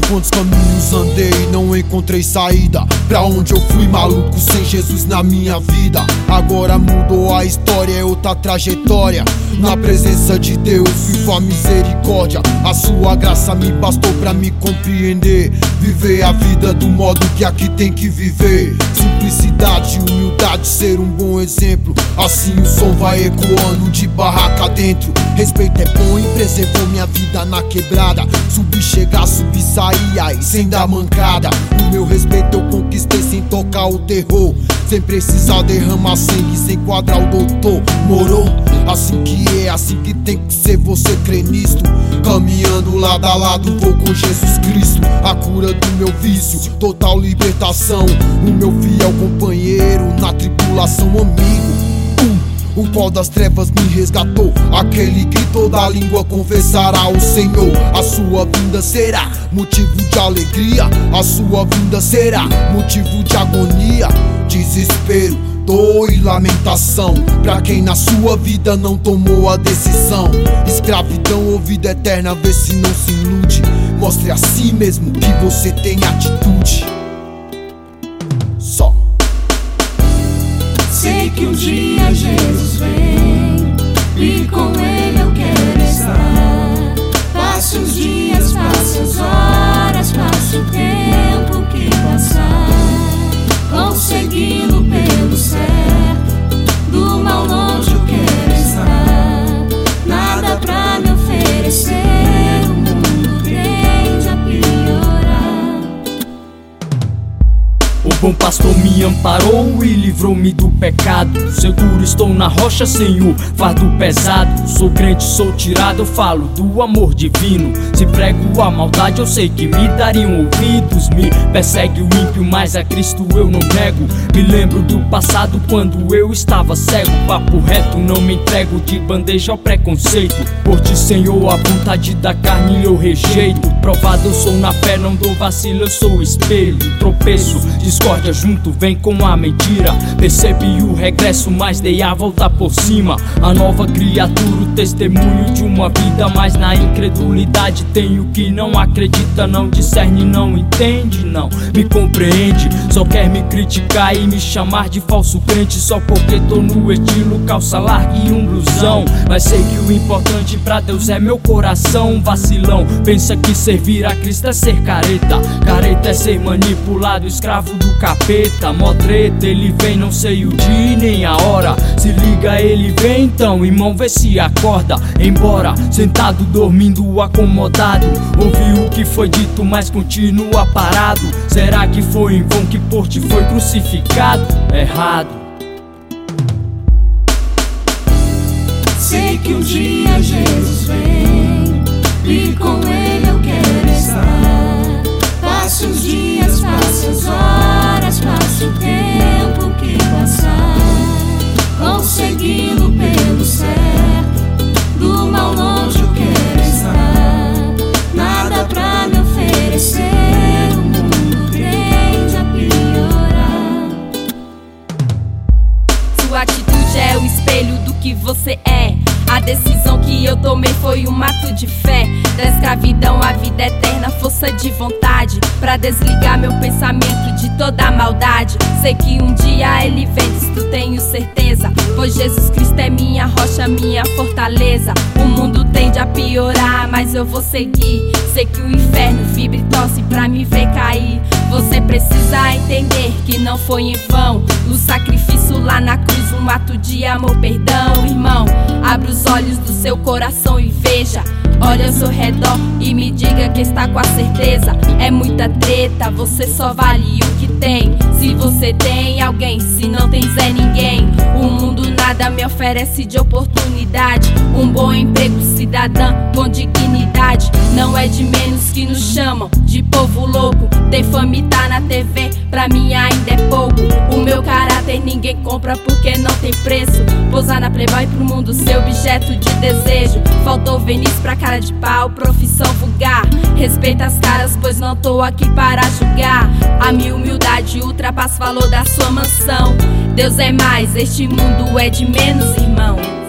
quantos caminhos andei e não encontrei saída. Pra onde eu fui, maluco, sem Jesus na minha vida. Agora mudou a história, é outra trajetória. Na presença de Deus vivo a misericórdia. A sua graça me bastou pra me compreender. Viver a vida do modo que aqui tem que viver. Simplicidade, humildade, ser um bom exemplo. Assim o som vai ecoando de barraca dentro. Respeito é bom e preservou minha vida na quebrada. Subir, chegar, subir, sair aí sem dar mancada. O meu respeito eu conquistei sem tocar o terror. Sem precisar derramar sangue, sem quadrar o doutor. Morou? Assim que é, assim que tem que ser, você crê nisto. Caminhando lado a lado, vou com Jesus Cristo. A cura do meu vício, total libertação. O meu fiel companheiro na tribulação, amigo. O pó das trevas me resgatou. Aquele que toda língua confessará o Senhor. A sua vinda será motivo de alegria. A sua vinda será motivo de agonia, desespero, dor e lamentação. Pra quem na sua vida não tomou a decisão. Escravidão ou vida eterna, vê se não se ilude. Mostre a si mesmo que você tem atitude. Só sei que um dia Jesus vem e com ele eu quero estar. Passe os dias, passe as horas, passe o tempo que passar. Consegui-lo pelo certo, do mal longe eu quero estar. Nada pra me oferecer, o mundo tende a piorar. O bom pastor me amparou e livrou-me do pecado. Seguro estou na rocha sem o fardo pesado. Sou crente, sou tirado, eu falo do amor divino. Se prego a maldade, eu sei que me dariam ouvidos. Me persegue o ímpio, mas a Cristo eu não nego. Me lembro do passado quando eu estava cego. Papo reto, não me entrego de bandeja ao preconceito. Por ti, Senhor, a vontade da carne eu rejeito. Provado eu sou na fé, não dou vacilo, eu sou espelho. Tropeço, discórdia junto, vem com a mentira. Percebi o regresso, mas dei a volta por cima. A nova criatura, o testemunho de uma vida. Mas na incredulidade tenho que não acredita, não discerne, não entende, não me compreende. Só quer me criticar e me chamar de falso crente. Só porque tô no estilo calça larga e um blusão. Mas sei que o importante pra Deus é meu coração. Vacilão, pensa que servir a Cristo é ser careta. Careta é ser manipulado, escravo do capeta. Mó treta, ele vem, não sei o dia nem a hora. Se liga, ele vem então, irmão, vê se acorda. Embora, sentado, dormindo, acomodado. Ouvi o que foi dito, mas continua parado. Será que foi em vão que por ti foi crucificado? Errado. Sei que um dia Jesus vem e com ele eu quero estar. Passe os dias, passe as horas, passe o tempo que passar. Consegui-lo pelo certo, do mal longe eu quero estar. Nada pra me oferecer, o mundo tende a piorar. Sua atitude é o espelho do que você é. A decisão que eu tomei foi um ato de fé. Da escravidão à vida eterna, força de vontade pra desligar meu pensamento de toda a maldade. Sei que um dia ele vem, disto tenho certeza, pois Jesus Cristo é minha rocha, minha fortaleza. O mundo tende a piorar, mas eu vou seguir. Sei que o inferno vibra e torce pra me ver cair. Você precisa entender que não foi em vão o sacrifício lá na cruz, um ato de amor, perdão, irmão. Abra os olhos do seu coração e veja. Olha ao seu redor e me diga que está com a certeza. É muita treta, você só vale o que tem. Se você tem alguém, se não tens é ninguém. O mundo nada me oferece de oportunidade. Um bom emprego, cidadã com dignidade. Não é de menos que nos chamam de povo louco. Ter fama e tá na TV, pra mim ainda é pouco. O meu caráter ninguém compra porque não tem preço. Pousar na Playboy pro mundo ser objeto de desejo. Faltou verniz pra cara de pau, profissão vulgar. Respeita as caras, pois não tô aqui para julgar. A minha humildade ultrapassa o valor da sua mansão. Deus é mais, este mundo é de menos, irmão.